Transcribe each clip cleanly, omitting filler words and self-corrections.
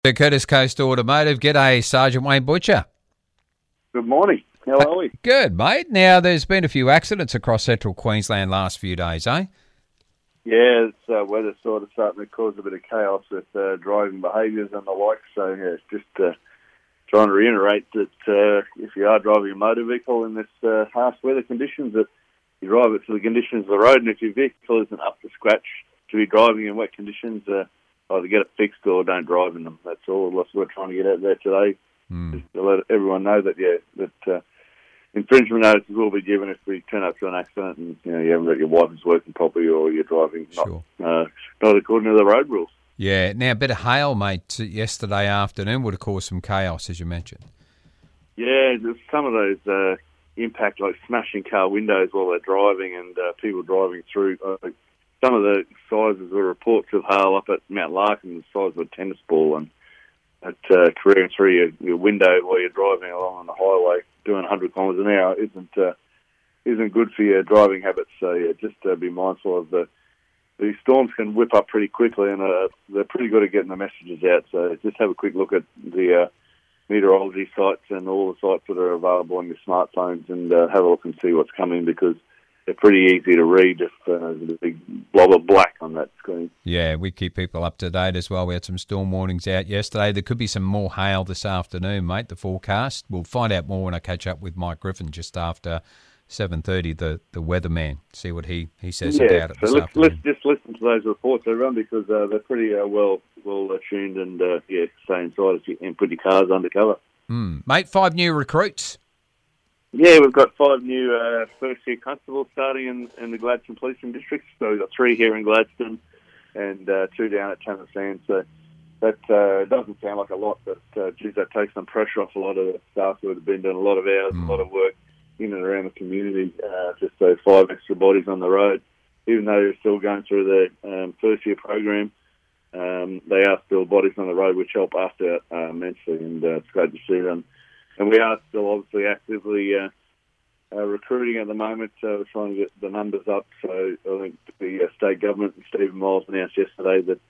Curtis Coast Automotive. G'day, Sergeant Wayne Butcher. Good morning. How are we? Good, mate. Now, there's been a few accidents across central Queensland last few days, eh? Yeah, it's weather's sort of starting to cause a bit of chaos with driving behaviours and the like. So, yeah, it's just trying to reiterate that if you are driving a motor vehicle in this harsh weather conditions, that you drive it to the conditions of the road. And if your vehicle isn't up to scratch to be driving in wet conditions, either get it fixed or don't drive in them. That's all we're trying to get out there today. Just to let everyone know that, infringement notices will be given if we turn up to an accident and you haven't got your wipers working properly or you're driving not according to the road rules. Yeah. Now, a bit of hail, mate, yesterday afternoon would have caused some chaos, as you mentioned. Yeah, there's some of those impact, like smashing car windows while they're driving and people driving through. Some of the sizes were reports of hail up at Mount Larkin, the size of a tennis ball, and careering through your window while you're driving along on the highway doing 100 kilometres an hour isn't good for your driving habits. So just be mindful of these storms can whip up pretty quickly, and they're pretty good at getting the messages out. So just have a quick look at the meteorology sites and all the sites that are available on your smartphones, and have a look and see what's coming, because they're pretty easy to read if there's a big blob of black on that screen. Yeah, we keep people up to date as well. We had some storm warnings out yesterday. There could be some more hail this afternoon, mate, the forecast. We'll find out more when I catch up with Mike Griffin just after 7:30, the weatherman, see what he says about it this afternoon. Let's just listen to those reports, everyone, because they're pretty well tuned, and stay inside and put your cars under cover. Mate, 5 new recruits. Yeah, we've got 5 new first-year constables starting in the Gladstone Policing District. So we've got 3 here in Gladstone and 2 down at Tanner Sands. So that doesn't sound like a lot, but that takes some pressure off a lot of the staff who have been doing a lot of hours, a lot of work in and around the community. Just those 5 extra bodies on the road. Even though they're still going through the first-year program, they are still bodies on the road, which help after immensely, and it's great to see them. And we are still obviously actively recruiting at the moment. We're trying to get the numbers up. So I think the state government and Stephen Miles announced yesterday that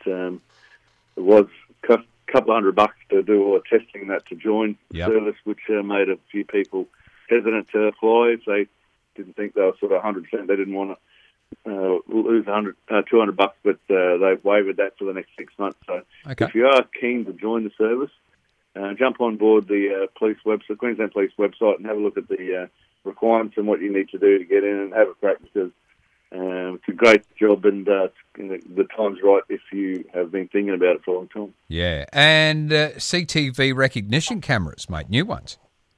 it was a couple of $100 to do all the testing that to join the service, which made a few people hesitant to apply. They didn't think they were sort of 100%. They didn't want to lose $200, but they've waived that for the next 6 months. So if you are keen to join the service, jump on board the police website, Queensland Police website, and have a look at the requirements and what you need to do to get in and have a crack, because it's a great job, and the time's right if you have been thinking about it for a long time. Yeah, and CTV recognition cameras, mate, new ones.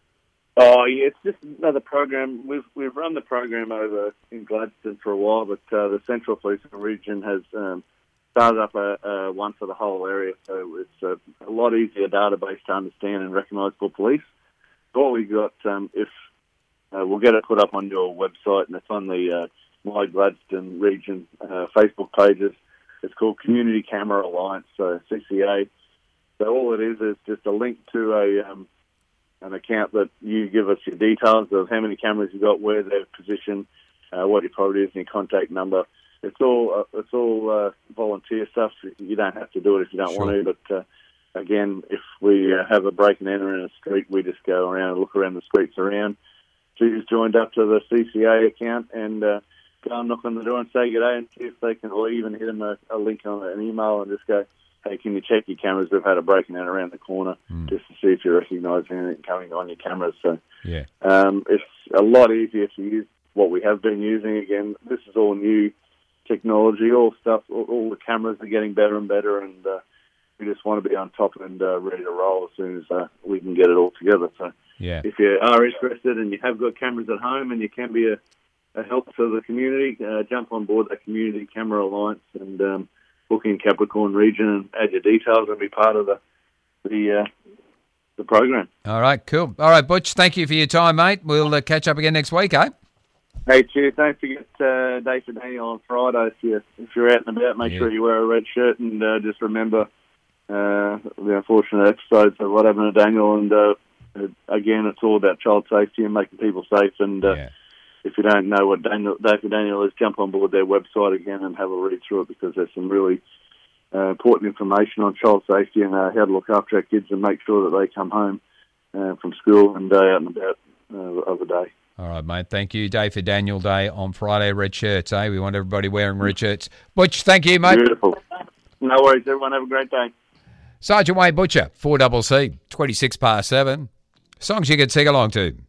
Oh, yeah, it's just another program. We've run the program over in Gladstone for a while, but the Central Police Region has started up one for the whole area, so it's a lot easier database to understand and recognise for police. What we got, if we'll get it put up on your website, and it's on the My Gladstone Region Facebook pages. It's called Community Camera Alliance, so CCA. So all it is just a link to an account that you give us your details of how many cameras you got, where they're positioned, what your property is, and your contact number. It's all volunteer stuff. You don't have to do it if you don't want to. But again, if we have a break and enter in a street, we just go around and look around the streets around. So you just joined up to the CCA account and go and knock on the door and say good day, and see if they can, or even hit them a link on an email and just go, hey, can you check your cameras? We've had a break and enter around the corner just to see if you recognise anything coming on your cameras. So it's a lot easier to use what we have been using. Again, this is all new technology, all the cameras are getting better and better, and we just want to be on top and ready to roll as soon as we can get it all together. So if you are interested and you have got cameras at home and you can be a help to the community, jump on board the Community Camera Alliance and book in Capricorn Region and add your details and be part of the program. All right, cool. All right, Butch, thank you for your time, mate. We'll catch up again next week, eh? Hey, cheers. Don't forget Day for Daniel on Friday. If you're out and about, make sure you wear a red shirt, and just remember the unfortunate episodes of what happened to Daniel. And again, it's all about child safety and making people safe. And if you don't know what Day for Daniel is, jump on board their website again and have a read through it, because there's some really important information on child safety and how to look after our kids and make sure that they come home from school and out and about of the day. All right, mate. Thank you. Day for Daniel Day on Friday. Red shirts, eh? We want everybody wearing red shirts. Butch, thank you, mate. Beautiful. No worries, everyone. Have a great day. Sergeant Wayne Butcher, 4CC, 26 past 7. Songs you can sing along to.